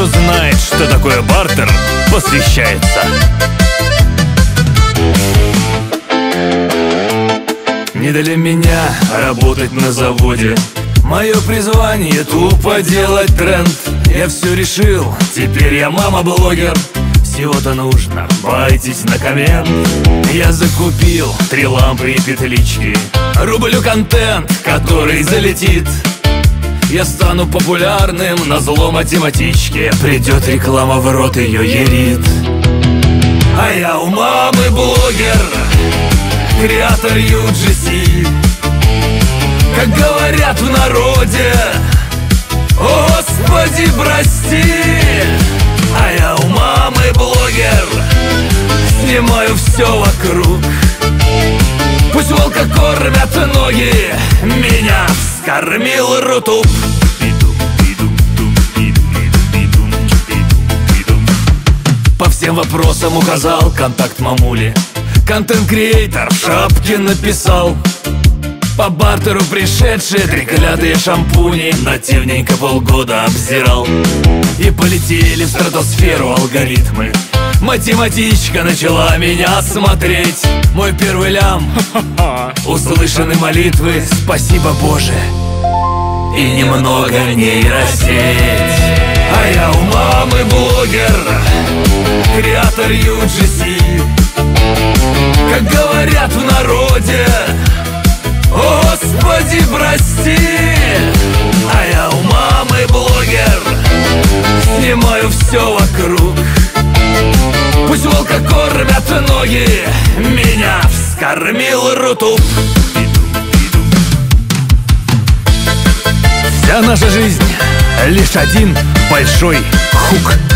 кто знает, что такое бартер, посвящается. Не для меня работать на заводе. Мое призвание тупо делать тренд. Я все решил, теперь я мама-блогер. Всего-то нужно байтить на коммент. Я закупил 3 лампы и петлички. Рублю контент, который залетит. Я стану популярным назло математичке. Придет реклама в рот, ее ерит. А я у мамы блогер, креатор UGC. Как говорят в народе, о Господи, прости. А я у мамы блогер, снимаю все вокруг. Пусть волка кормят ноги, меня вскормил Рутуб. По всем вопросам указал контакт мамули. Контент-креатор в шапке написал. По бартеру пришедшие треклятые шампуни нативненько полгода обзирал. И полетели в стратосферу алгоритмы. Математичка начала меня смотреть. Мой первый лям, услышаны молитвы, спасибо Боже, и немного нейросеть. А я у мамы блогер, креатор UGC. Как говорят в народе, о Господи, прости. А я у мамы блогер, снимаю все вокруг. Пусть волка кормят ноги, меня вскормил Рутуб. Вся наша жизнь лишь один большой хук.